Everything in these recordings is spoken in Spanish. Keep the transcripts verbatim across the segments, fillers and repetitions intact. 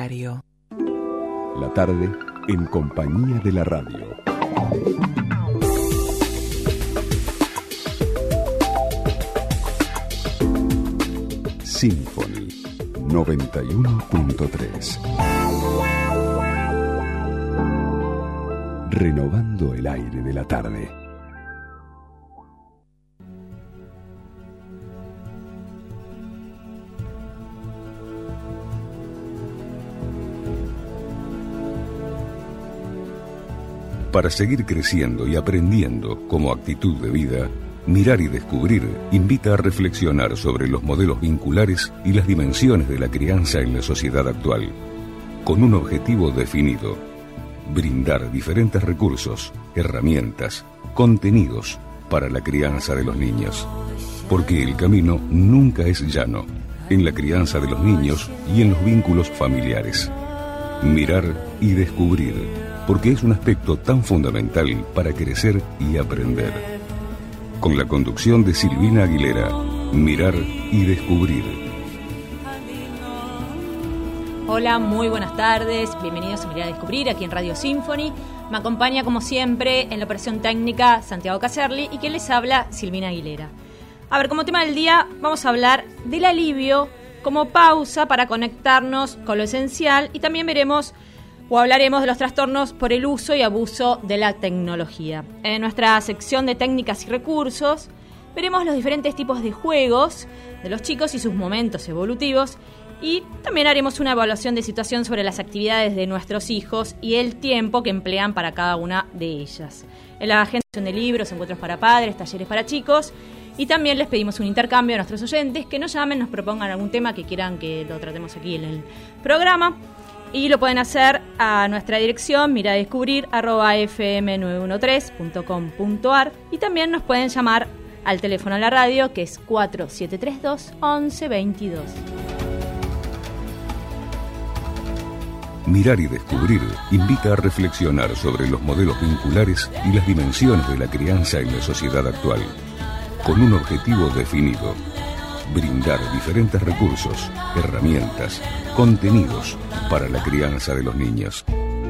Rosario. La tarde en compañía de la radio. Symphony noventa y uno punto tres. Renovando el aire de la tarde. Para seguir creciendo y aprendiendo como actitud de vida, Mirar y Descubrir invita a reflexionar sobre los modelos vinculares y las dimensiones de la crianza en la sociedad actual, con un objetivo definido: brindar diferentes recursos, herramientas, contenidos para la crianza de los niños. Porque el camino nunca es llano, en la crianza de los niños y en los vínculos familiares. Mirar y Descubrir, porque es un aspecto tan fundamental para crecer y aprender. Con la conducción de Silvina Aguilera, Mirar y Descubrir. Hola, muy buenas tardes, bienvenidos a Mirar y Descubrir aquí en Radio Symphony. Me acompaña como siempre en la operación técnica Santiago Caserli y quien les habla, Silvina Aguilera. A ver, como tema del día vamos a hablar del alivio como pausa para conectarnos con lo esencial y también veremos o hablaremos de los trastornos por el uso y abuso de la tecnología. En nuestra sección de técnicas y recursos veremos los diferentes tipos de juegos de los chicos y sus momentos evolutivos y también haremos una evaluación de situación sobre las actividades de nuestros hijos y el tiempo que emplean para cada una de ellas. En la agenda de libros, encuentros para padres, talleres para chicos y también les pedimos un intercambio a nuestros oyentes que nos llamen, nos propongan algún tema que quieran que lo tratemos aquí en el programa. Y lo pueden hacer a nuestra dirección miradescubrir arroba f m nueve diez tres punto com punto a r y también nos pueden llamar al teléfono de la radio que es cuatro siete tres dos, once veintidós. Mirar y Descubrir invita a reflexionar sobre los modelos vinculares y las dimensiones de la crianza en la sociedad actual, con un objetivo definido: brindar diferentes recursos, herramientas, contenidos para la crianza de los niños.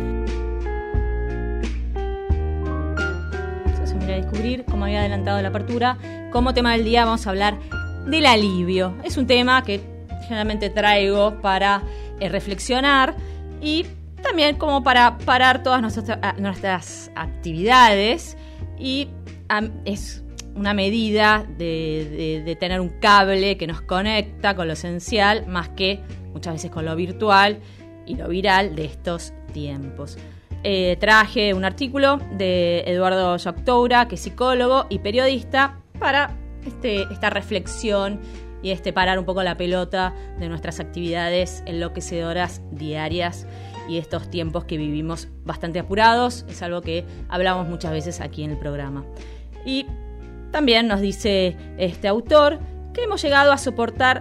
Eso Mirar y Descubrir, como había adelantado la apertura, como tema del día vamos a hablar del alivio. Es un tema que generalmente traigo para eh, reflexionar y también como para parar todas nuestras, nuestras actividades y um, es una medida de, de, de tener un cable que nos conecta con lo esencial más que muchas veces con lo virtual y lo viral de estos tiempos. Eh, traje un artículo de Eduardo Yoctoura, que es psicólogo y periodista, para este, esta reflexión y este parar un poco la pelota de nuestras actividades enloquecedoras diarias y estos tiempos que vivimos bastante apurados. Es algo que hablamos muchas veces aquí en el programa. Y también nos dice este autor que hemos llegado a soportar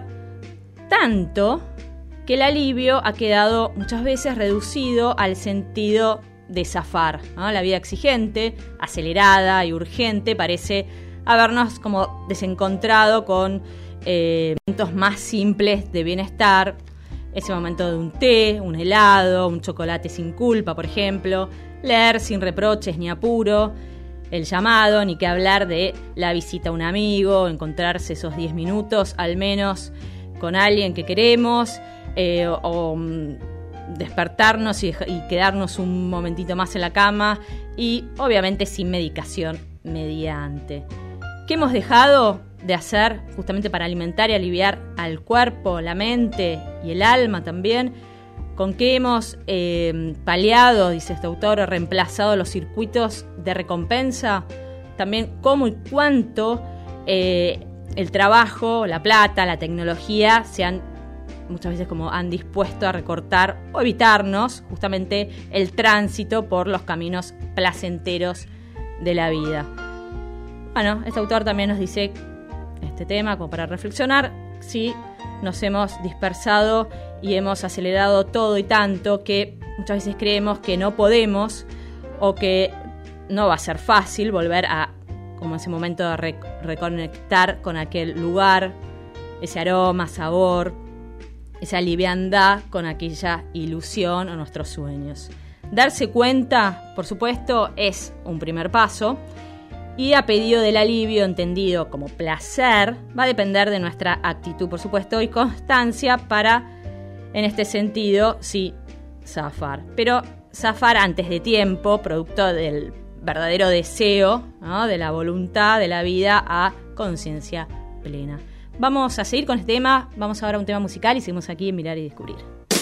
tanto que el alivio ha quedado muchas veces reducido al sentido de zafar, ¿no? La vida exigente, acelerada y urgente parece habernos como desencontrado con eh, momentos más simples de bienestar. Ese momento de un té, un helado, un chocolate sin culpa, por ejemplo, leer sin reproches ni apuro, el llamado, ni que hablar de la visita a un amigo, encontrarse esos diez minutos al menos con alguien que queremos, eh, o, o despertarnos y, y quedarnos un momentito más en la cama y obviamente sin medicación mediante. ¿Qué hemos dejado de hacer justamente para alimentar y aliviar al cuerpo, la mente y el alma también? ¿Con qué hemos eh, paliado, dice este autor, reemplazado los circuitos de recompensa? También cómo y cuánto eh, el trabajo, la plata, la tecnología se han, muchas veces como han dispuesto a recortar o evitarnos justamente el tránsito por los caminos placenteros de la vida. Bueno, este autor también nos dice este tema como para reflexionar, si nos hemos dispersado y hemos acelerado todo y tanto que muchas veces creemos que no podemos o que no va a ser fácil volver a, como ese momento de rec- reconectar con aquel lugar, ese aroma, sabor, esa liviandad con aquella ilusión o nuestros sueños. Darse cuenta, por supuesto, es un primer paso, y a pedido del alivio, entendido como placer, va a depender de nuestra actitud, por supuesto, y constancia para, en este sentido, sí, zafar. Pero zafar antes de tiempo, producto del verdadero deseo, ¿no?, de la voluntad de la vida a conciencia plena. Vamos a seguir con este tema, vamos ahora a un tema musical y seguimos aquí en Mirar y Descubrir.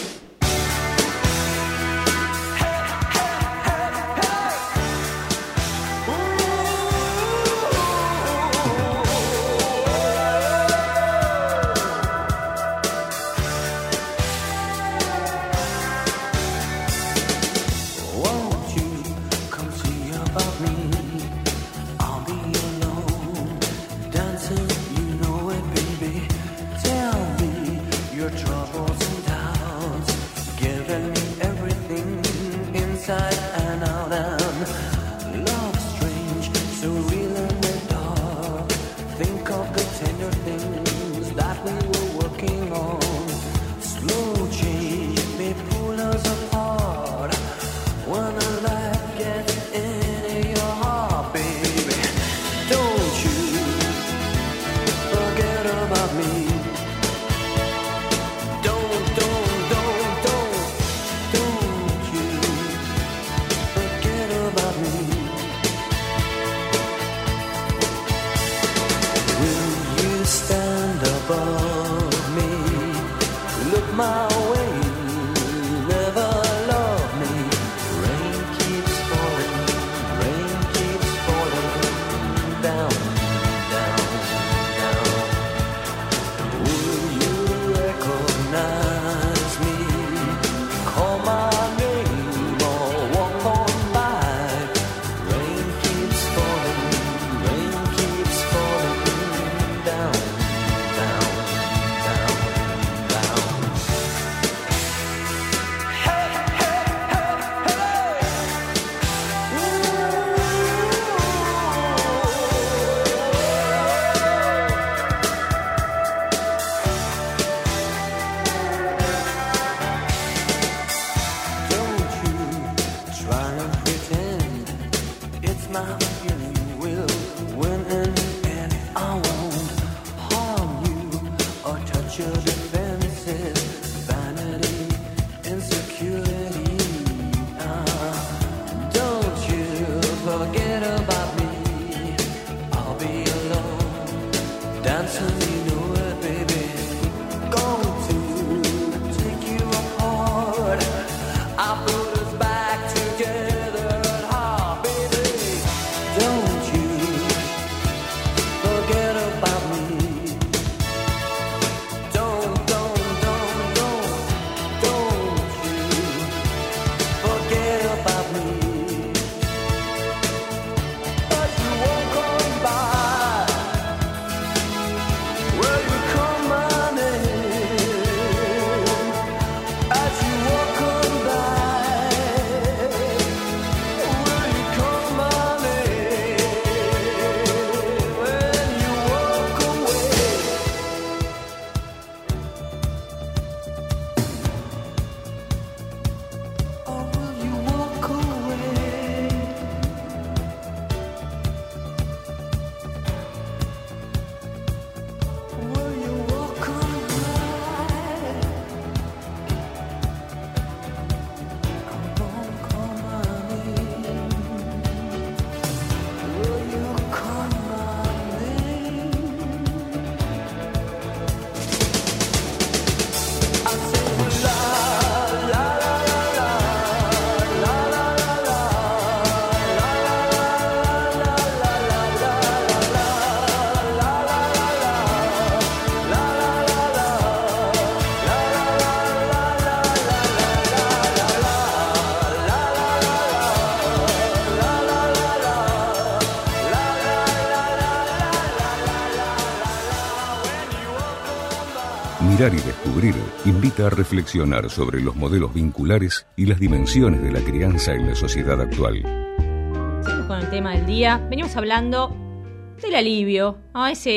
Mirar y Descubrir invita a reflexionar sobre los modelos vinculares y las dimensiones de la crianza en la sociedad actual. Seguimos con el tema del día. Venimos hablando del alivio, ¿no? Ese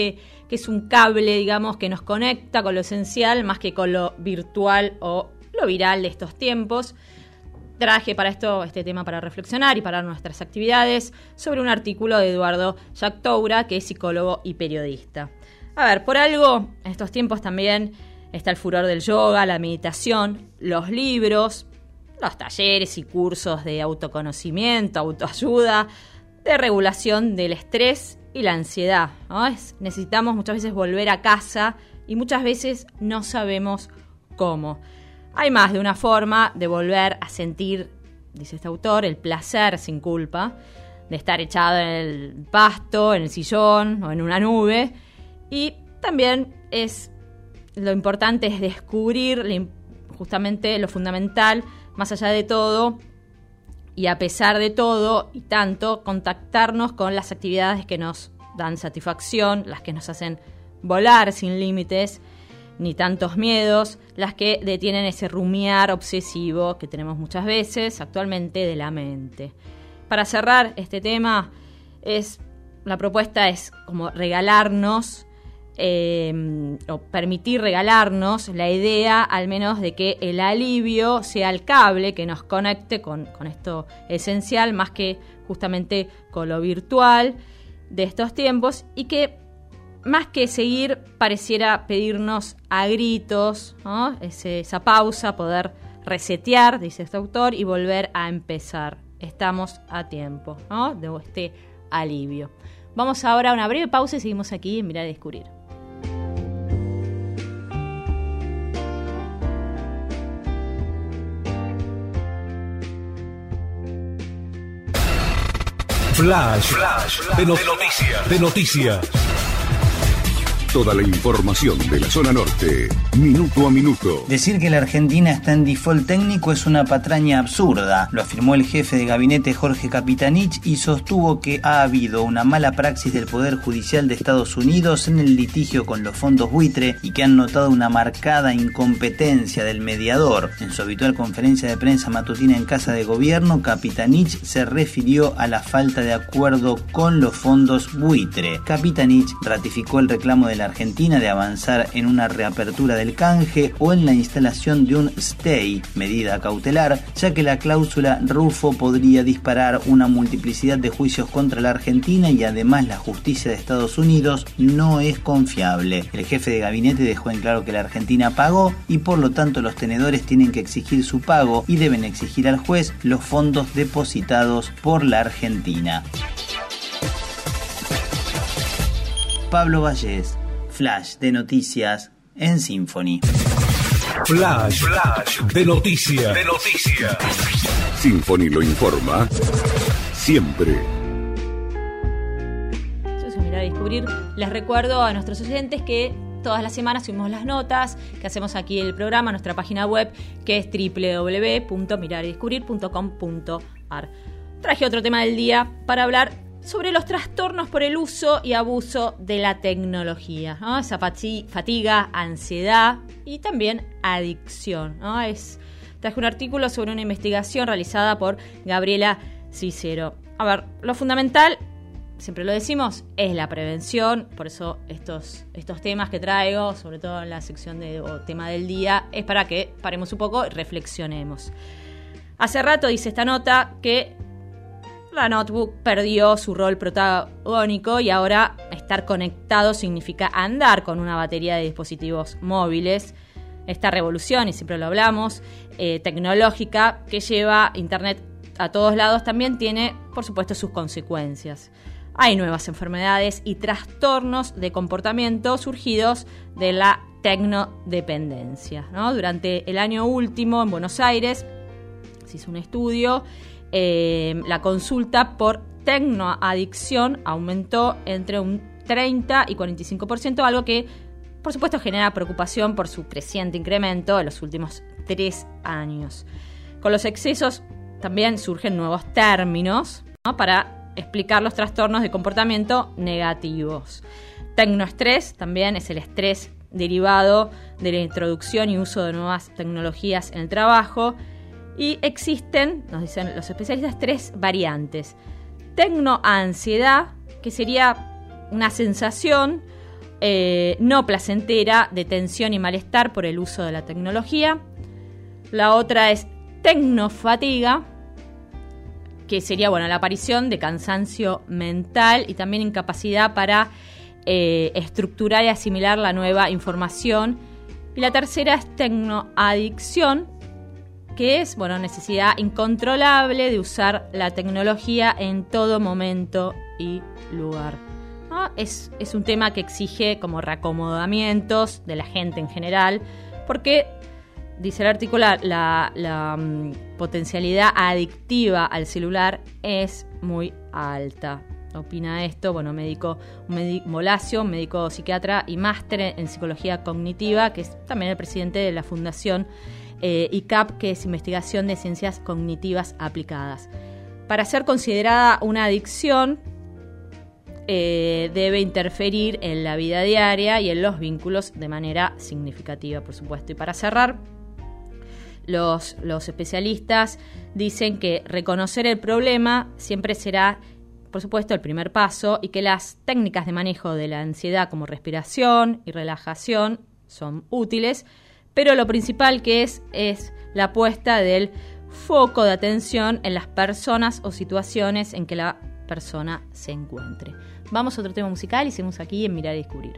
que es un cable, digamos, que nos conecta con lo esencial más que con lo virtual o lo viral de estos tiempos. Traje para esto este tema para reflexionar y para nuestras actividades sobre un artículo de Eduardo Yactoura, que es psicólogo y periodista. A ver, por algo, en estos tiempos también está el furor del yoga, la meditación, los libros, los talleres y cursos de autoconocimiento, autoayuda, de regulación del estrés y la ansiedad, ¿no? Es, necesitamos muchas veces volver a casa y muchas veces no sabemos cómo. Hay más de una forma de volver a sentir, dice este autor, el placer sin culpa, de estar echado en el pasto, en el sillón o en una nube. Y también es lo importante es descubrir justamente lo fundamental, más allá de todo, y a pesar de todo y tanto, contactarnos con las actividades que nos dan satisfacción, las que nos hacen volar sin límites, ni tantos miedos, las que detienen ese rumiar obsesivo que tenemos muchas veces actualmente de la mente. Para cerrar este tema, es la propuesta es como regalarnos eh, o permitir regalarnos la idea, al menos, de que el alivio sea el cable que nos conecte con, con esto esencial, más que justamente con lo virtual de estos tiempos, y que más que seguir, pareciera pedirnos a gritos, ¿no? Ese, esa pausa, poder resetear, dice este autor, y volver a empezar. Estamos a tiempo, ¿no? De este alivio. Vamos ahora a una breve pausa y seguimos aquí en Mirar y Descubrir. Flash, Flash, de, no- de noticias. De noticias. Toda la información de la zona norte, minuto a minuto. Decir que la Argentina está en default técnico es una patraña absurda, lo afirmó el jefe de gabinete Jorge Capitanich y sostuvo que ha habido una mala praxis del Poder Judicial de Estados Unidos en el litigio con los fondos buitre y que han notado una marcada incompetencia del mediador. En su habitual conferencia de prensa matutina en Casa de Gobierno, Capitanich se refirió a la falta de acuerdo con los fondos buitre. Capitanich ratificó el reclamo de la Argentina de avanzar en una reapertura del canje o en la instalación de un stay, medida cautelar, ya que la cláusula Rufo podría disparar una multiplicidad de juicios contra la Argentina y además la justicia de Estados Unidos no es confiable. El jefe de gabinete dejó en claro que la Argentina pagó y por lo tanto los tenedores tienen que exigir su pago y deben exigir al juez los fondos depositados por la Argentina. Pablo Vallés, Flash de noticias en Symphony. Flash, Flash, de noticias. De noticias. Symphony lo informa siempre. Yo soy Mirar y Descubrir. Les recuerdo a nuestros oyentes que todas las semanas subimos las notas que hacemos aquí en el programa, nuestra página web, que es doble u doble u doble u punto mirar y descubrir punto com punto a r. Traje otro tema del día para hablar sobre los trastornos por el uso y abuso de la tecnología, ¿no? Esa fatiga, ansiedad y también adicción, ¿no? Es, traje un artículo sobre una investigación realizada por Gabriela Cicero. A ver, lo fundamental, siempre lo decimos, es la prevención. Por eso estos, estos temas que traigo, sobre todo en la sección de o tema del día, es para que paremos un poco y reflexionemos. Hace rato dice esta nota que la notebook perdió su rol protagónico y ahora estar conectado significa andar con una batería de dispositivos móviles. Esta revolución, y siempre lo hablamos, eh, tecnológica que lleva Internet a todos lados, también tiene, por supuesto, sus consecuencias. Hay nuevas enfermedades y trastornos de comportamiento surgidos de la tecnodependencia, ¿no? Durante el año último, en Buenos Aires, se hizo un estudio. Eh, la consulta por tecnoadicción aumentó entre un treinta y cuarenta y cinco por ciento, algo que, por supuesto, genera preocupación por su creciente incremento en los últimos tres años. Con los excesos también surgen nuevos términos, ¿no?, para explicar los trastornos de comportamiento negativos. Tecnoestrés también es el estrés derivado de la introducción y uso de nuevas tecnologías en el trabajo. Y existen, nos dicen los especialistas, tres variantes. Tecnoansiedad, que sería una sensación eh, no placentera de tensión y malestar por el uso de la tecnología. La otra es tecnofatiga, que sería, bueno, la aparición de cansancio mental y también incapacidad para eh, estructurar y asimilar la nueva información. Y la tercera es tecnoadicción, que es, bueno, necesidad incontrolable de usar la tecnología en todo momento y lugar. ¿No? Es, es un tema que exige como reacomodamientos de la gente en general, porque, dice el artículo, la, la, la um, potencialidad adictiva al celular es muy alta. Opina esto, bueno, médico, un médico Molacio, un médico psiquiatra y máster en psicología cognitiva, que es también el presidente de la Fundación eh, I C A P, que es Investigación de Ciencias Cognitivas Aplicadas. Para ser considerada una adicción, eh, debe interferir en la vida diaria y en los vínculos de manera significativa, por supuesto. Y para cerrar, los, los especialistas dicen que reconocer el problema siempre será, por supuesto, el primer paso, y que las técnicas de manejo de la ansiedad como respiración y relajación son útiles, pero lo principal que es es la puesta del foco de atención en las personas o situaciones en que la persona se encuentre. Vamos a otro tema musical y seguimos aquí en Mirar y Descubrir.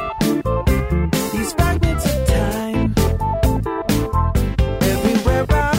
Everywhere I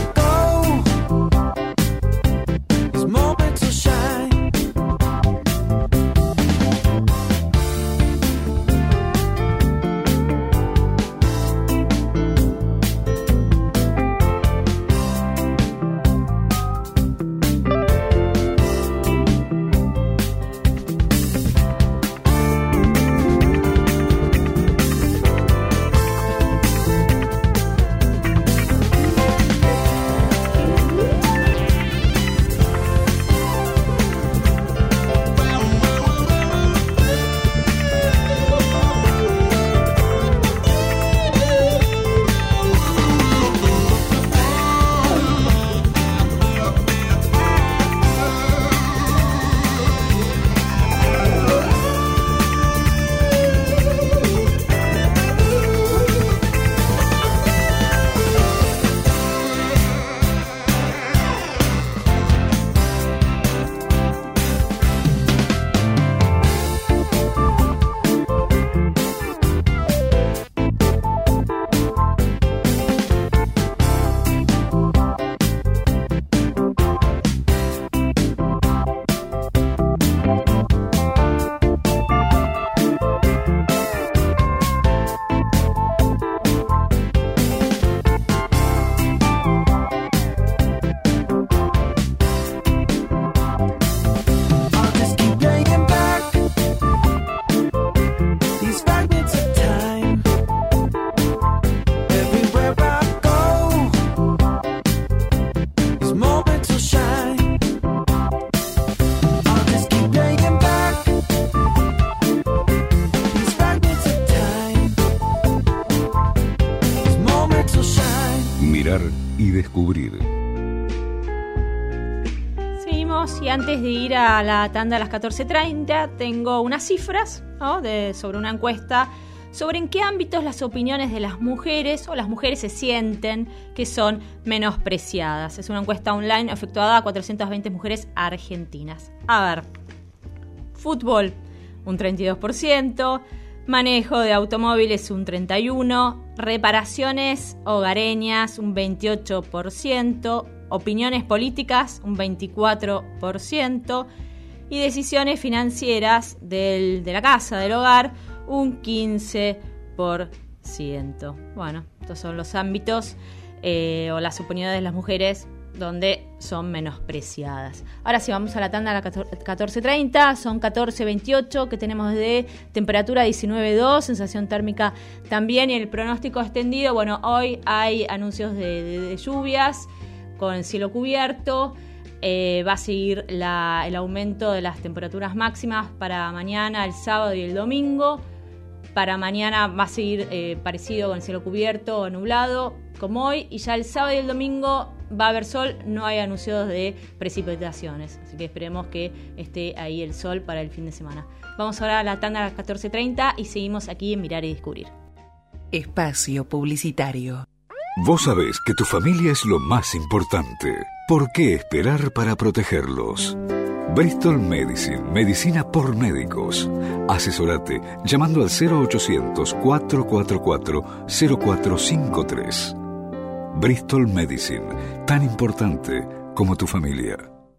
seguimos y antes de ir a la tanda a las catorce treinta tengo unas cifras, ¿no? de, sobre una encuesta sobre en qué ámbitos las opiniones de las mujeres o las mujeres se sienten que son menospreciadas. Es una encuesta online efectuada a cuatrocientas veinte mujeres argentinas. A ver, fútbol, un treinta y dos por ciento, manejo de automóviles, un treinta y uno por ciento, reparaciones hogareñas, un veintiocho por ciento, opiniones políticas, un veinticuatro por ciento, y decisiones financieras del, de la casa, del hogar, un quince por ciento. Bueno, estos son los ámbitos eh, o las opiniones de las mujeres donde son menospreciadas. Ahora sí, vamos a la tanda a las catorce treinta, son catorce veintiocho que tenemos de temperatura diecinueve punto dos, sensación térmica también, y el pronóstico extendido, bueno, hoy hay anuncios de, de, de lluvias con el cielo cubierto. Eh, va a seguir la, el aumento de las temperaturas máximas para mañana, el sábado y el domingo. Para mañana va a seguir eh, parecido con el cielo cubierto o nublado como hoy, y ya el sábado y el domingo va a haber sol, no hay anuncios de precipitaciones, así que esperemos que esté ahí el sol para el fin de semana. Vamos ahora a la tanda a las catorce treinta y seguimos aquí en Mirar y Descubrir. Espacio publicitario. Vos sabés que tu familia es lo más importante. ¿Por qué esperar para protegerlos? Bristol Medicine, medicina por médicos. Asesorate llamando al cero ochocientos, cuatrocientos cuarenta y cuatro, cero cuatro cinco tres. Bristol Medicine, tan importante como tu familia.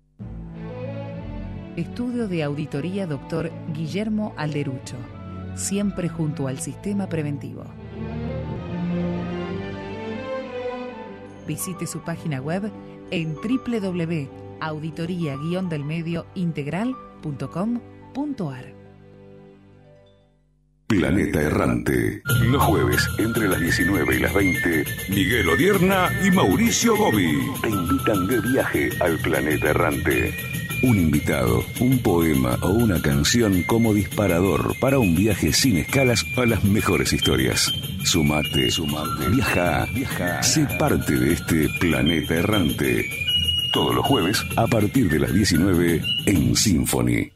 Estudio de Auditoría Doctor Guillermo Alderucho. Siempre junto al sistema preventivo. Visite su página web en doble u doble u doble u punto auditoría guion del medio integral punto com punto a r. Planeta Errante. Los jueves, entre las diecinueve y las veinte, Miguel Odierna y Mauricio Gobi te invitan de viaje al Planeta Errante. Un invitado, un poema o una canción como disparador para un viaje sin escalas a las mejores historias. Sumate, sumate, viaja, viaja. Sé parte de este Planeta Errante. Todos los jueves, a partir de las diecinueve, en Symphony.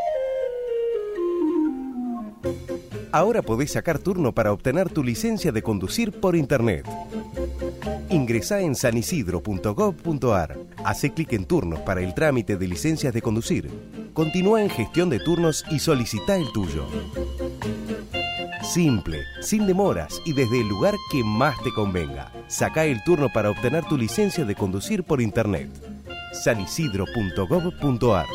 Ahora podés sacar turno para obtener tu licencia de conducir por internet. Ingresá en san isidro punto gov punto a r. Hacé clic en turnos para el trámite de licencias de conducir. Continúa en gestión de turnos y solicitá el tuyo. Simple, sin demoras y desde el lugar que más te convenga. Sacá el turno para obtener tu licencia de conducir por internet. san isidro punto gov punto a r.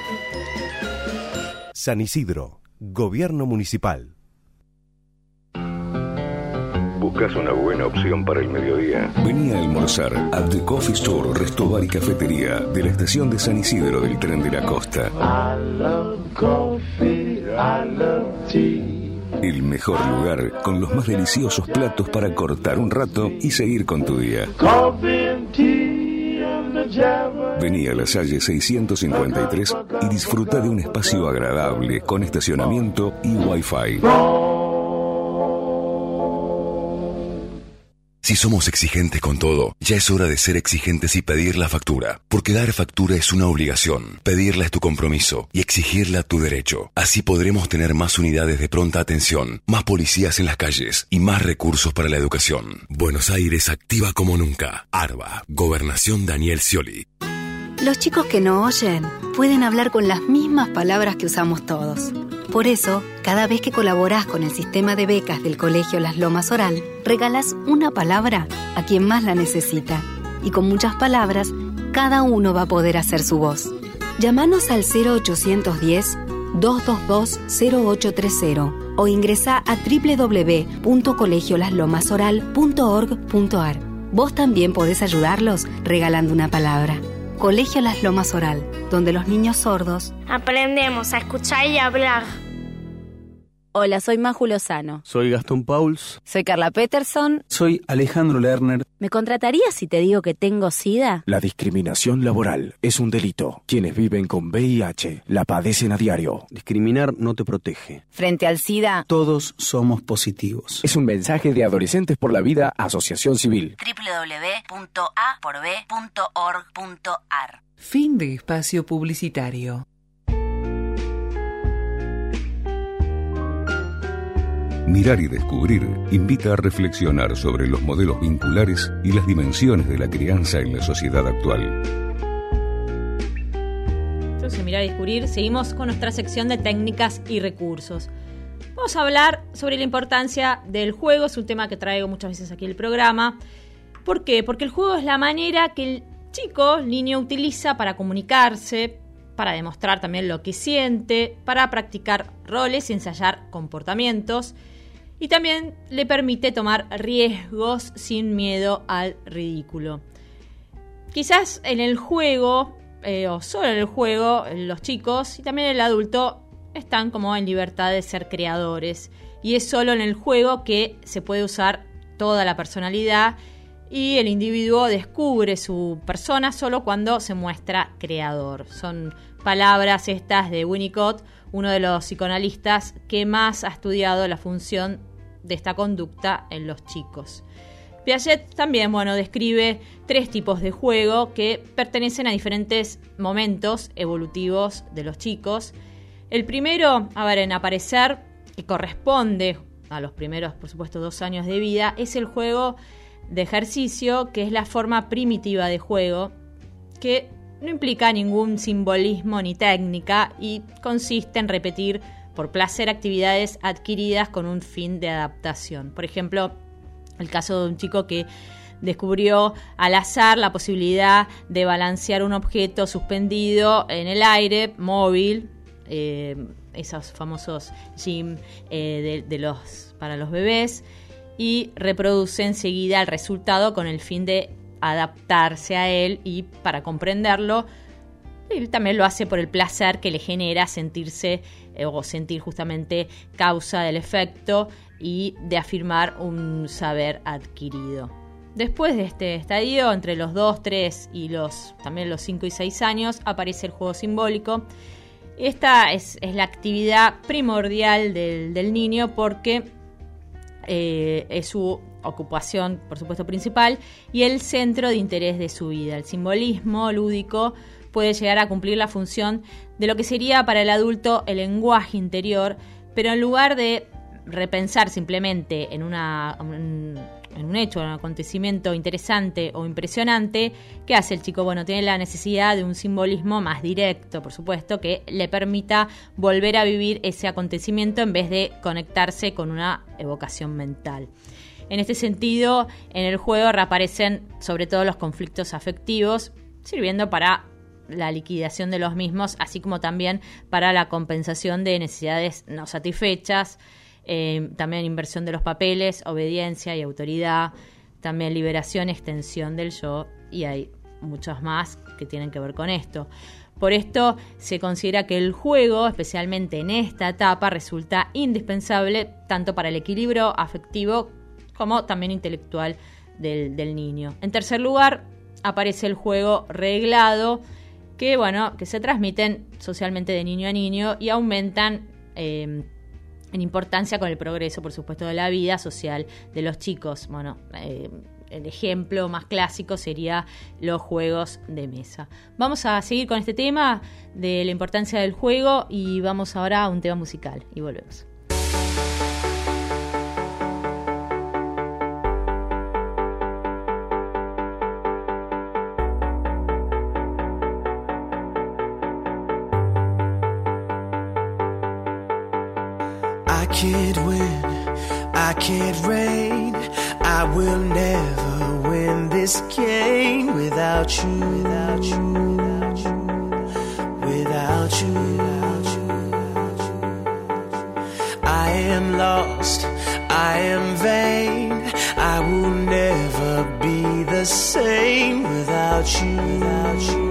San Isidro, Gobierno Municipal. ¿Buscas una buena opción para el mediodía? Vení a almorzar a The Coffee Store, Resto Bar y Cafetería de la estación de San Isidro del Tren de la Costa. I love coffee, I love tea. El mejor lugar con los más deliciosos platos para cortar un rato y seguir con tu día. Vení a la Salle seiscientos cincuenta y tres y disfruta de un espacio agradable con estacionamiento y wifi. Si somos exigentes con todo, ya es hora de ser exigentes y pedir la factura. Porque dar factura es una obligación, pedirla es tu compromiso y exigirla tu derecho. Así podremos tener más unidades de pronta atención, más policías en las calles y más recursos para la educación. Buenos Aires activa como nunca. ARBA, Gobernación Daniel Scioli. Los chicos que no oyen pueden hablar con las mismas palabras que usamos todos. Por eso, cada vez que colaborás con el sistema de becas del Colegio Las Lomas Oral, regalás una palabra a quien más la necesita. Y con muchas palabras, cada uno va a poder hacer su voz. Llámanos al cero ochocientos diez, dos dos dos, cero ocho tres cero o ingresá a doble u doble u doble u punto colegio las lomas oral punto org punto a r. Vos también podés ayudarlos regalando una palabra. Colegio Las Lomas Oral, donde los niños sordos aprendemos a escuchar y hablar. Hola, soy Maju Lozano. Soy Gastón Pauls. Soy Carla Peterson. Soy Alejandro Lerner. ¿Me contratarías si te digo que tengo SIDA? La discriminación laboral es un delito. Quienes viven con V I H la padecen a diario. Discriminar no te protege. Frente al SIDA, todos somos positivos. Es un mensaje de Adolescentes por la Vida, Asociación Civil. doble u doble u doble u punto a por b punto org punto a r. Fin de espacio publicitario. Mirar y descubrir invita a reflexionar sobre los modelos vinculares y las dimensiones de la crianza en la sociedad actual. Entonces, Mirar y descubrir, seguimos con nuestra sección de técnicas y recursos. Vamos a hablar sobre la importancia del juego, es un tema que traigo muchas veces aquí en el programa. ¿Por qué? Porque el juego es la manera que el chico, el niño, utiliza para comunicarse, para demostrar también lo que siente, para practicar roles y ensayar comportamientos. Y también le permite tomar riesgos sin miedo al ridículo. Quizás en el juego, eh, o solo en el juego, los chicos y también el adulto están como en libertad de ser creadores. Y es solo en el juego que se puede usar toda la personalidad y el individuo descubre su persona solo cuando se muestra creador. Son palabras estas de Winnicott, uno de los psicoanalistas que más ha estudiado la función de esta conducta en los chicos. Piaget también, bueno, describe tres tipos de juego que pertenecen a diferentes momentos evolutivos de los chicos. El primero, a ver, en aparecer, que corresponde a los primeros, por supuesto, dos años de vida, es el juego de ejercicio, que es la forma primitiva de juego, que no implica ningún simbolismo ni técnica y consiste en repetir por placer actividades adquiridas con un fin de adaptación. Por ejemplo, el caso de un chico que descubrió al azar la posibilidad de balancear un objeto suspendido en el aire, móvil, eh, esos famosos gym eh, de, de los, para los bebés, y reproduce enseguida el resultado con el fin de adaptarse a él y para comprenderlo. Él también lo hace por el placer que le genera sentirse eh, o sentir justamente causa del efecto y de afirmar un saber adquirido. Después de este estadio, entre los dos, tres y los también los cinco y seis años, aparece el juego simbólico. Esta es, es la actividad primordial del, del niño porque eh, es su ocupación, por supuesto, principal y el centro de interés de su vida. El simbolismo lúdico puede llegar a cumplir la función de lo que sería para el adulto el lenguaje interior, pero en lugar de repensar simplemente en, una, en, en un hecho, en un acontecimiento interesante o impresionante, ¿qué hace el chico? Bueno, tiene la necesidad de un simbolismo más directo, por supuesto, que le permita volver a vivir ese acontecimiento en vez de conectarse con una evocación mental. En este sentido, en el juego reaparecen sobre todo los conflictos afectivos, sirviendo para la liquidación de los mismos, así como también para la compensación de necesidades no satisfechas, eh, también inversión de los papeles, obediencia y autoridad, también liberación, extensión del yo, y hay muchos más que tienen que ver con esto. Por esto se considera que el juego, especialmente en esta etapa, resulta indispensable tanto para el equilibrio afectivo como también intelectual del, del niño. En tercer lugar, aparece el juego reglado, que bueno, que se transmiten socialmente de niño a niño y aumentan eh, en importancia con el progreso, por supuesto, de la vida social de los chicos. Bueno, eh, el ejemplo más clásico sería los juegos de mesa. Vamos a seguir con este tema de la importancia del juego y vamos ahora a un tema musical y volvemos. I can't win, I can't reign, I will never win this game without you, without you, without you, without you, without you. I am lost, I am vain, I will never be the same without you, without you,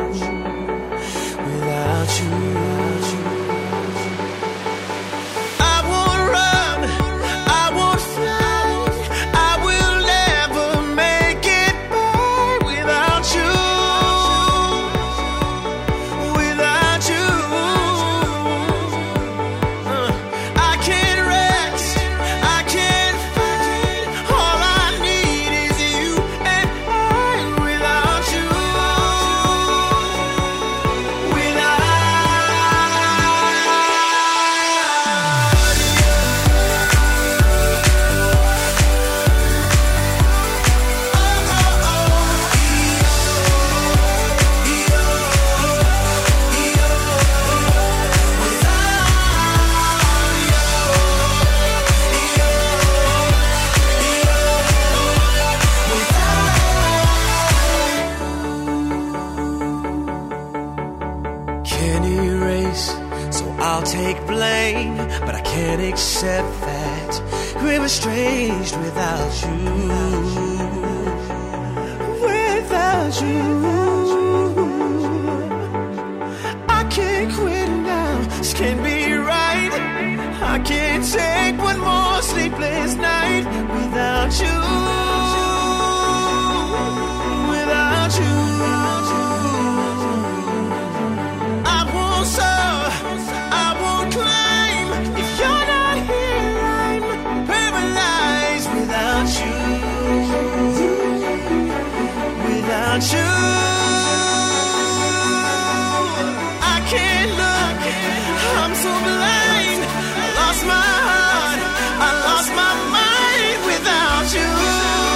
without you, without you. All I need is you and I without you. I'll take blame, but I can't accept that we're estranged without you. Without you, I can't quit now. This can't be right. I can't take one more sleepless night without you. Without you, I won't soar, I won't climb. If you're not here, I'm paralyzed without you. Without you, I can't look, I'm so blind. I lost my heart, I lost my mind without you.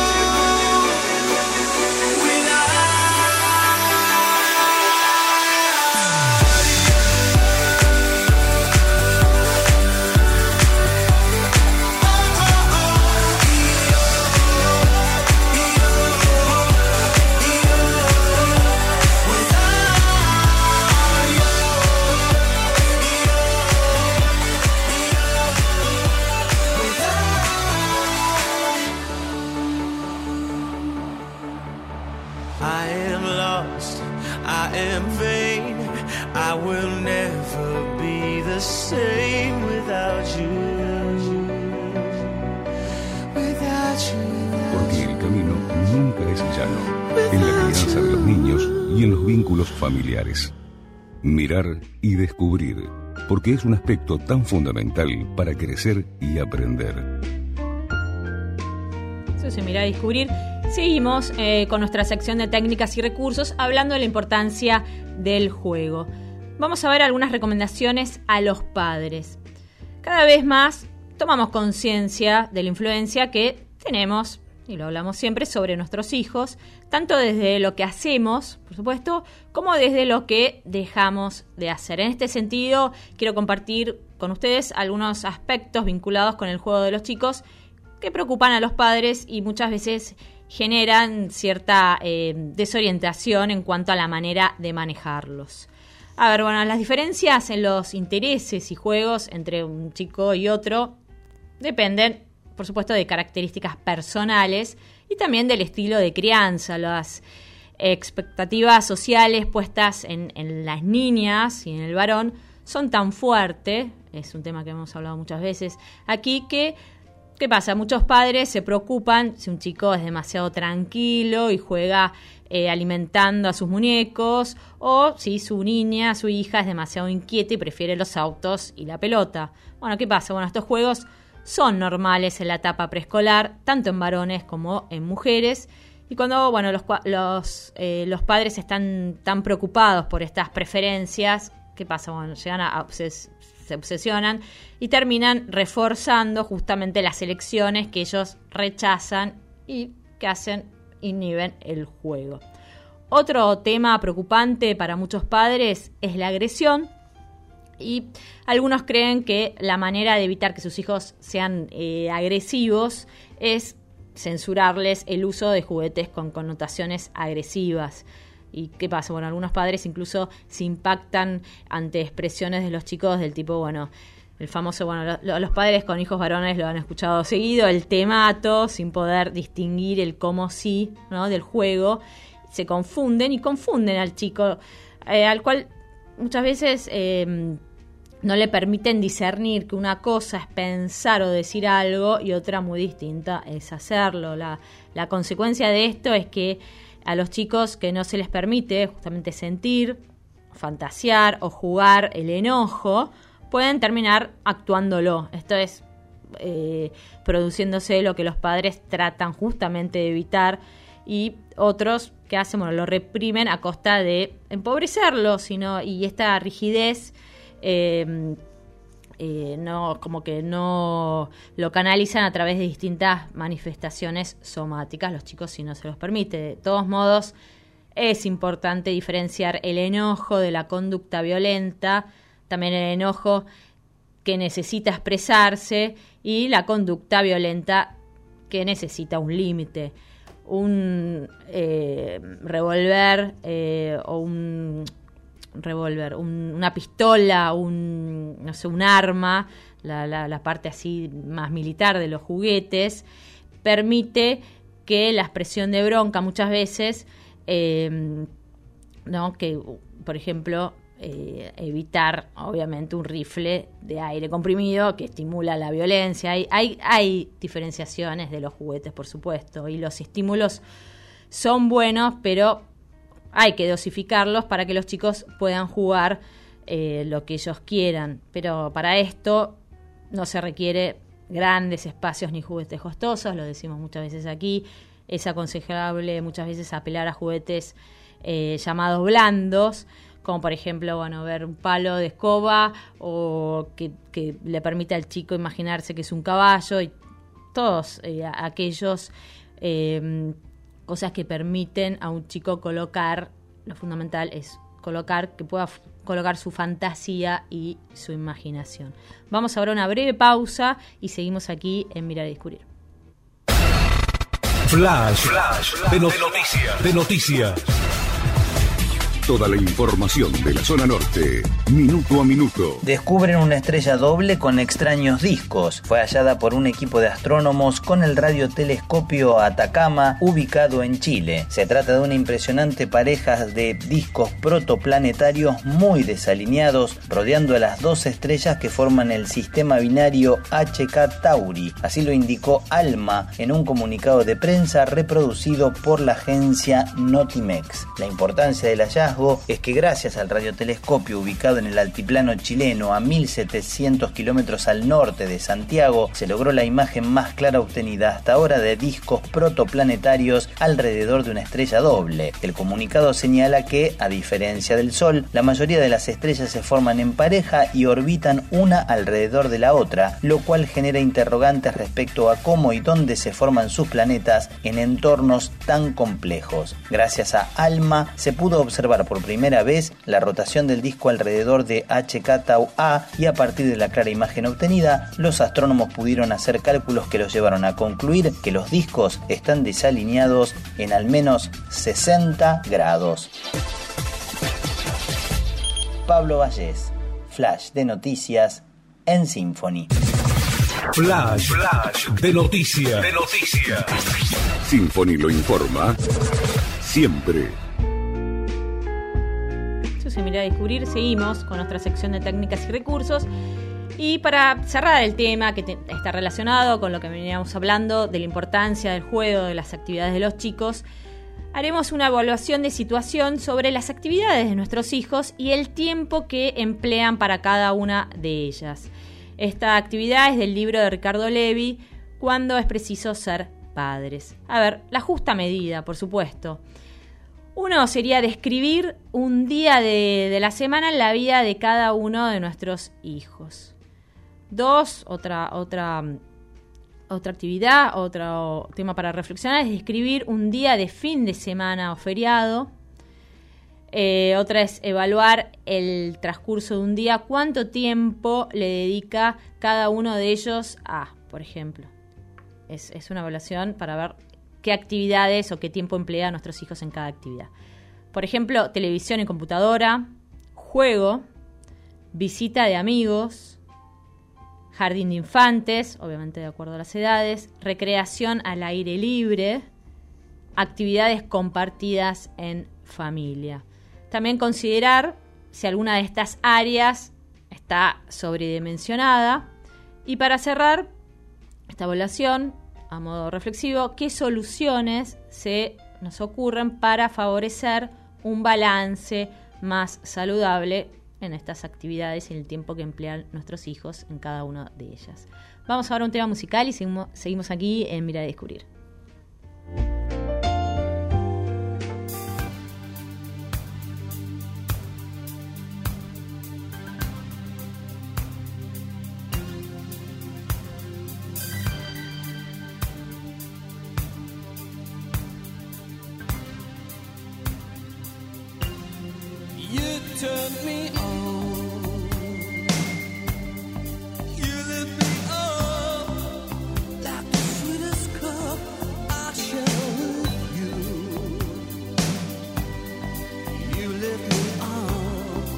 I will never be the same without you. Without you. Porque el camino nunca es llano en la crianza de los niños y en los vínculos familiares. Mirar y descubrir, porque es un aspecto tan fundamental para crecer y aprender. Eso es mirar y descubrir. Seguimos eh, con nuestra sección de técnicas y recursos, hablando de la importancia del juego. Vamos a ver algunas recomendaciones a los padres. Cada vez más tomamos conciencia de la influencia que tenemos, y lo hablamos siempre, sobre nuestros hijos, tanto desde lo que hacemos, por supuesto, como desde lo que dejamos de hacer. En este sentido, quiero compartir con ustedes algunos aspectos vinculados con el juego de los chicos que preocupan a los padres y muchas veces generan cierta eh, desorientación en cuanto a la manera de manejarlos. A ver, bueno, las diferencias en los intereses y juegos entre un chico y otro dependen, por supuesto, de características personales y también del estilo de crianza. Las expectativas sociales puestas en, en las niñas y en el varón son tan fuertes, es un tema que hemos hablado muchas veces aquí, que ¿qué pasa? Muchos padres se preocupan si un chico es demasiado tranquilo y juega eh, alimentando a sus muñecos, o si su niña, su hija es demasiado inquieta y prefiere los autos y la pelota. Bueno, ¿qué pasa? Bueno, estos juegos son normales en la etapa preescolar, tanto en varones como en mujeres. Y cuando bueno, los, los, eh, los padres están tan preocupados por estas preferencias, ¿qué pasa? Bueno, llegan a obses- se obsesionan y terminan reforzando justamente las elecciones que ellos rechazan y que hacen, inhiben el juego. Otro tema preocupante para muchos padres es la agresión, y algunos creen que la manera de evitar que sus hijos sean eh, agresivos es censurarles el uso de juguetes con connotaciones agresivas. ¿Y qué pasa? Bueno, algunos padres incluso se impactan ante expresiones de los chicos del tipo, bueno, el famoso, bueno, lo, los padres con hijos varones lo han escuchado seguido, el te mato, sin poder distinguir el cómo sí, ¿no?, del juego. Se confunden y confunden al chico, eh, al cual muchas veces eh, no le permiten discernir que una cosa es pensar o decir algo y otra muy distinta es hacerlo. La, la consecuencia de esto es que a los chicos que no se les permite justamente sentir, fantasear o jugar el enojo, pueden terminar actuándolo. Esto es eh, produciéndose lo que los padres tratan justamente de evitar, y otros que hacen, bueno, lo reprimen a costa de empobrecerlo, sino, y esta rigidez eh, eh, no, como que no lo canalizan a través de distintas manifestaciones somáticas, los chicos, si no se los permite. De todos modos, es importante diferenciar el enojo de la conducta violenta, también el enojo que necesita expresarse y la conducta violenta que necesita un límite. Un eh, revólver eh, o un, revólver, un, una pistola, un, no sé, un arma, la, la, la parte así más militar de los juguetes, permite que la expresión de bronca muchas veces, eh, no, que por ejemplo eh, evitar obviamente un rifle de aire comprimido que estimula la violencia. Hay, hay, hay diferenciaciones de los juguetes, por supuesto, y los estímulos son buenos, pero hay que dosificarlos para que los chicos puedan jugar eh, lo que ellos quieran. Pero para esto no se requiere grandes espacios ni juguetes costosos, lo decimos muchas veces aquí. Es aconsejable muchas veces apelar a juguetes eh, llamados blandos, como por ejemplo, bueno, ver un palo de escoba o que, que le permita al chico imaginarse que es un caballo, y todos eh, aquellos eh, cosas que permiten a un chico colocar, lo fundamental es colocar, que pueda f- colocar su fantasía y su imaginación. Vamos ahora a una breve pausa y seguimos aquí en Mirar y Descubrir. Flash, Flash, de, no- de noticias. De noticias. Toda la información de la zona norte, minuto a minuto. Descubren una estrella doble con extraños discos. Fue hallada por un equipo de astrónomos con el radiotelescopio Atacama, ubicado en Chile. Se trata de una impresionante pareja de discos protoplanetarios muy desalineados, rodeando a las dos estrellas que forman el sistema binario H K Tauri. Así lo indicó ALMA en un comunicado de prensa reproducido por la agencia Notimex. La importancia del hallazgo es que gracias al radiotelescopio ubicado en el altiplano chileno a mil setecientos kilómetros al norte de Santiago, se logró la imagen más clara obtenida hasta ahora de discos protoplanetarios alrededor de una estrella doble. El comunicado señala que, a diferencia del Sol, la mayoría de las estrellas se forman en pareja y orbitan una alrededor de la otra, lo cual genera interrogantes respecto a cómo y dónde se forman sus planetas en entornos tan complejos. Gracias a ALMA se pudo observar por primera vez la rotación del disco alrededor de H K Tau A, y a partir de la clara imagen obtenida, los astrónomos pudieron hacer cálculos que los llevaron a concluir que los discos están desalineados en al menos sesenta grados. Pablo Vallés, Flash de noticias en Symphony. Flash, Flash de noticias. De noticias. Symphony lo informa siempre. Se Mira a Descubrir, seguimos con nuestra sección de técnicas y recursos, y para cerrar el tema que te, está relacionado con lo que veníamos hablando de la importancia del juego, de las actividades de los chicos, haremos una evaluación de situación sobre las actividades de nuestros hijos y el tiempo que emplean para cada una de ellas. Esta actividad es del libro de Ricardo Levi, Cuando es preciso ser padres. A ver, la justa medida, por supuesto. Uno sería describir un día de, de la semana en la vida de cada uno de nuestros hijos. Dos, otra, otra, otra actividad, otro tema para reflexionar es describir un día de fin de semana o feriado. Eh, otra es evaluar el transcurso de un día, cuánto tiempo le dedica cada uno de ellos a, por ejemplo. Es, es una evaluación para ver qué actividades o qué tiempo emplea a nuestros hijos en cada actividad. Por ejemplo, televisión y computadora, juego, visita de amigos, jardín de infantes, obviamente de acuerdo a las edades, recreación al aire libre, actividades compartidas en familia. También considerar si alguna de estas áreas está sobredimensionada. Y para cerrar esta evaluación, a modo reflexivo, qué soluciones se nos ocurren para favorecer un balance más saludable en estas actividades y en el tiempo que emplean nuestros hijos en cada una de ellas. Vamos ahora a un tema musical y seguimos, seguimos aquí en Mirar y Descubrir. Turn me on. You lift me up like the sweetest cup I share with you. You lift me up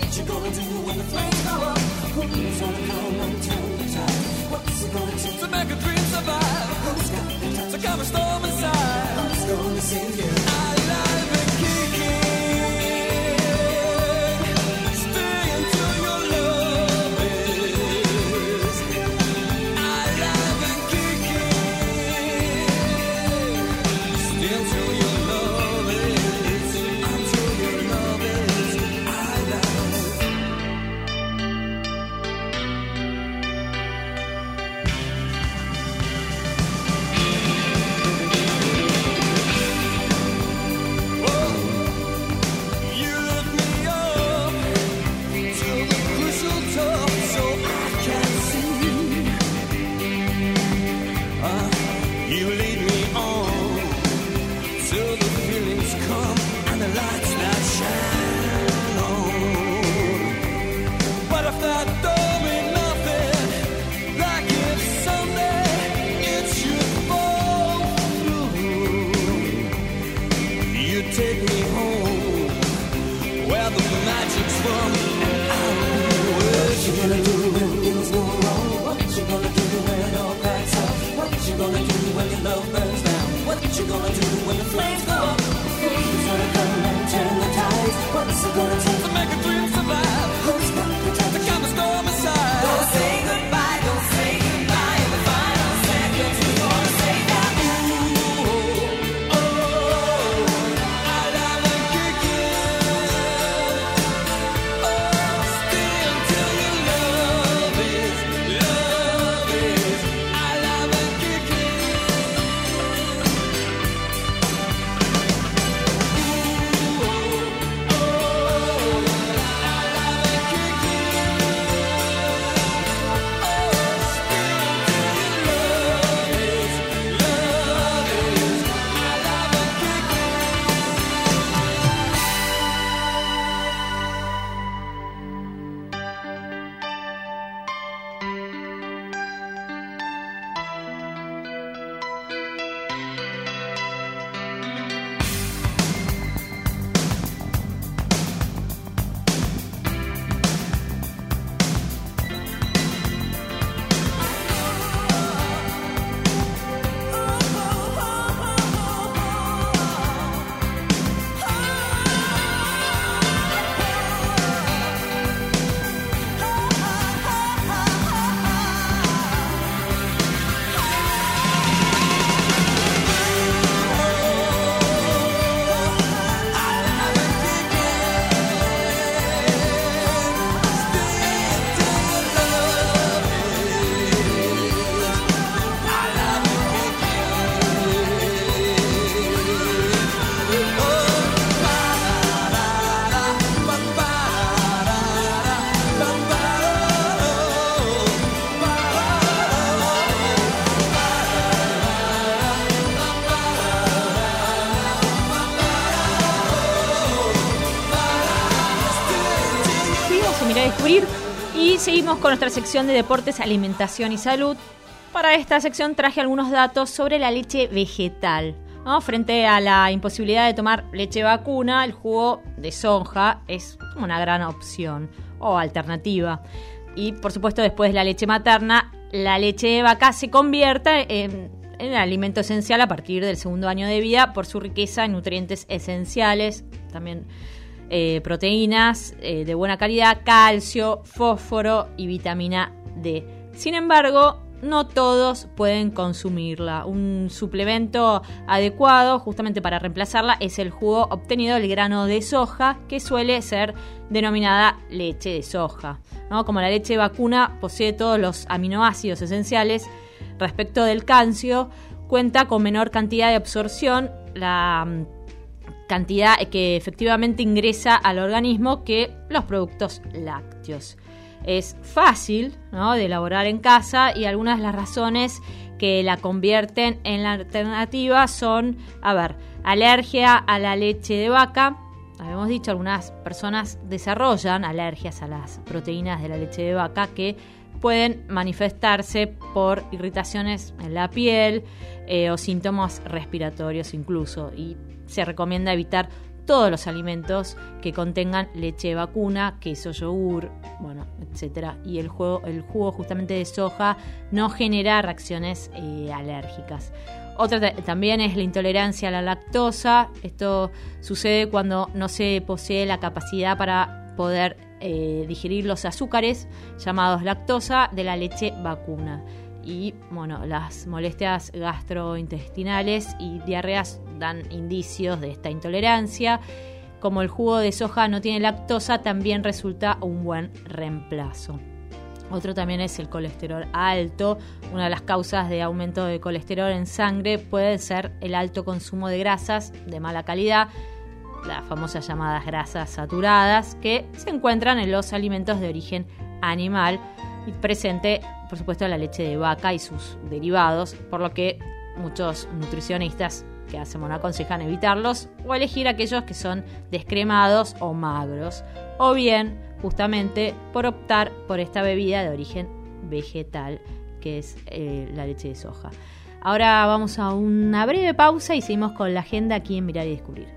What you gonna do when the flames go up? Who's gonna come and turn the tide? What's it gonna take to make a dream survive? Who's got the time to calm a storm inside? Who's gonna save you? Alive and kicking. Stay until your love is alive and kicking. Stay until your love is, until your love is alive. Take me home where the magic's from, and I'll be what you gonna do when things go wrong? What you gonna do when it all cracks up? What you gonna do when your love burns down? What you gonna do when the flames go up? Who's gonna come and turn the tides? What's it gonna take to make a dream survive? Who's got the time to calm the storm aside? Don't say goodbye, don't say goodbye. In the final seconds, we're gonna say that. Y seguimos con nuestra sección de deportes, alimentación y salud. Para esta sección traje algunos datos sobre la leche vegetal, ¿no? Frente a la imposibilidad de tomar leche vacuna, el jugo de soja es una gran opción o alternativa. Y por supuesto, después de la leche materna, la leche de vaca se convierte en, en el alimento esencial a partir del segundo año de vida por su riqueza en nutrientes esenciales, también Eh, proteínas eh, de buena calidad, calcio, fósforo y vitamina D. Sin embargo, no todos pueden consumirla. Un suplemento adecuado justamente para reemplazarla es el jugo obtenido del grano de soja, que suele ser denominada leche de soja, ¿no? Como la leche vacuna posee todos los aminoácidos esenciales, respecto del calcio, cuenta con menor cantidad de absorción, la cantidad que efectivamente ingresa al organismo, que los productos lácteos. Es fácil, ¿no?, de elaborar en casa, y algunas de las razones que la convierten en la alternativa son, a ver, alergia a la leche de vaca. Habíamos dicho, algunas personas desarrollan alergias a las proteínas de la leche de vaca que pueden manifestarse por irritaciones en la piel eh, o síntomas respiratorios incluso, y se recomienda evitar todos los alimentos que contengan leche de vacuna, queso, yogur, bueno, etcétera. Y el jugo, el jugo justamente de soja no genera reacciones eh, alérgicas. Otra t- también es la intolerancia a la lactosa. Esto sucede cuando no se posee la capacidad para poder eh, digerir los azúcares llamados lactosa de la leche vacuna. Y bueno, las molestias gastrointestinales y diarreas dan indicios de esta intolerancia. Como el jugo de soja no tiene lactosa, también resulta un buen reemplazo. Otro también es el colesterol alto. Una de las causas de aumento de colesterol en sangre puede ser el alto consumo de grasas de mala calidad, las famosas llamadas grasas saturadas, que se encuentran en los alimentos de origen animal y presente, por supuesto, en la leche de vaca y sus derivados, por lo que muchos nutricionistas que hacen bueno, aconsejan evitarlos o elegir aquellos que son descremados o magros, o bien justamente por optar por esta bebida de origen vegetal que es eh, la leche de soja. Ahora vamos a una breve pausa y seguimos con la agenda aquí en Mirar y Descubrir.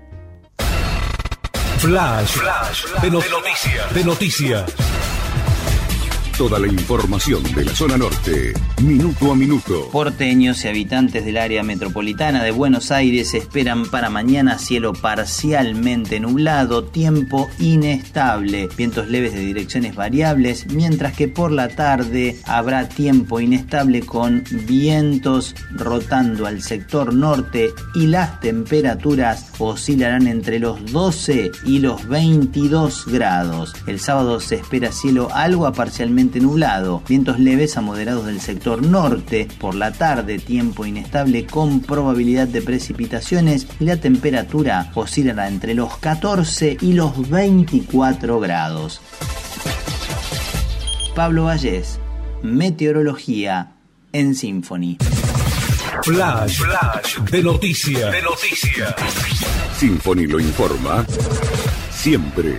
Flash, Flash de, no- de noticias. De noticias. Toda la información de la zona norte, minuto a minuto. Porteños y habitantes del área metropolitana de Buenos Aires esperan para mañana cielo parcialmente nublado, tiempo inestable, vientos leves de direcciones variables, mientras que por la tarde habrá tiempo inestable con vientos rotando al sector norte y las temperaturas oscilarán entre los doce y los veintidós grados. El sábado se espera cielo algo a parcialmente nublado, vientos leves a moderados del sector norte, por la tarde tiempo inestable con probabilidad de precipitaciones y la temperatura oscilará entre los catorce y los veinticuatro grados. Pablo Vallés, Meteorología en Symphony. Flash, Flash de noticias. De noticias. Symphony lo informa siempre.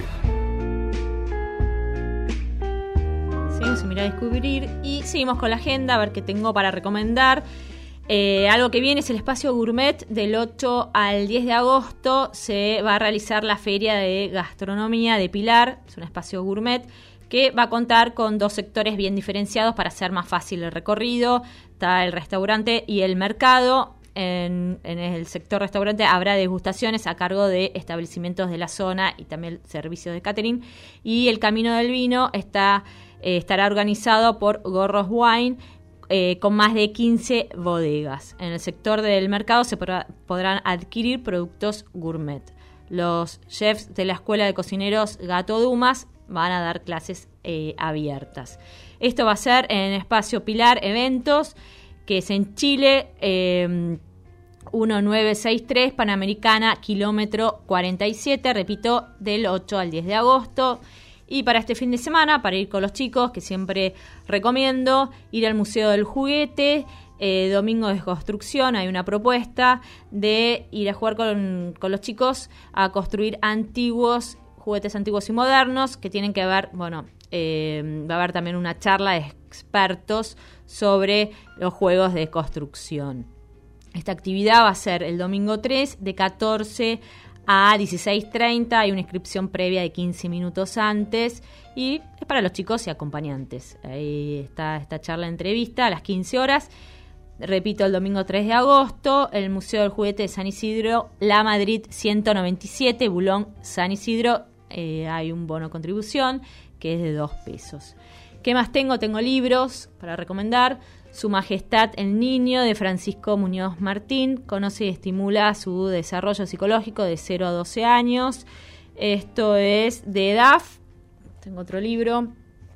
Seguimos en Mirar y Descubrir y seguimos con la agenda, a ver qué tengo para recomendar. Eh, algo que viene es el espacio gourmet. Del ocho al diez de agosto se va a realizar la Feria de Gastronomía de Pilar. Es un espacio gourmet que va a contar con dos sectores bien diferenciados para hacer más fácil el recorrido. Está el restaurante y el mercado. En, en el sector restaurante habrá degustaciones a cargo de establecimientos de la zona y también servicios de catering. Y el Camino del Vino está, eh, estará organizado por Gorros Wine, eh, con más de quince bodegas. En el sector del mercado se podrá, podrán adquirir productos gourmet. Los chefs de la Escuela de Cocineros Gato Dumas van a dar clases eh, abiertas. Esto va a ser en Espacio Pilar Eventos, que es en Chile, eh, mil novecientos sesenta y tres, Panamericana, kilómetro cuarenta y siete, repito, del ocho al diez de agosto. Y para este fin de semana, para ir con los chicos, que siempre recomiendo, ir al Museo del Juguete, eh, domingo de construcción, hay una propuesta de ir a jugar con, con los chicos a construir antiguos, juguetes antiguos y modernos, que tienen que ver, bueno, eh, va a haber también una charla de expertos sobre los juegos de construcción. Esta actividad va a ser el domingo tres de catorce a dieciséis treinta. Hay una inscripción previa de quince minutos antes y es para los chicos y acompañantes. Ahí está esta charla de entrevista a las quince horas. Repito, el domingo tres de agosto, el Museo del Juguete de San Isidro, La Madrid ciento noventa y siete, Bulón, San Isidro. Eh, hay un bono contribución que es de dos pesos. ¿Qué más tengo? Tengo libros para recomendar. Su Majestad el Niño, de Francisco Muñoz Martín, conoce y estimula su desarrollo psicológico de cero a doce años. Esto es de E D A F. Tengo otro libro,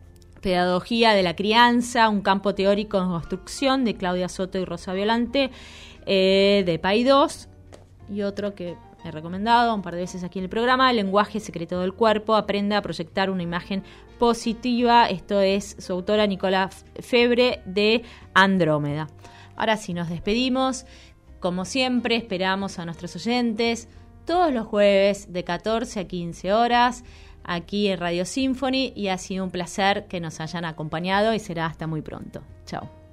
Pedagogía de la Crianza, un campo teórico en construcción, de Claudia Soto y Rosa Violante, eh, de Paidós. Y otro que he recomendado un par de veces aquí en el programa, Lenguaje secreto del cuerpo, aprende a proyectar una imagen positiva. Esto es su autora Nicola Febre, de Andrómeda. Ahora sí, nos despedimos. Como siempre, esperamos a nuestros oyentes todos los jueves de catorce a quince horas aquí en Radio Symphony, y ha sido un placer que nos hayan acompañado y será hasta muy pronto. Chao.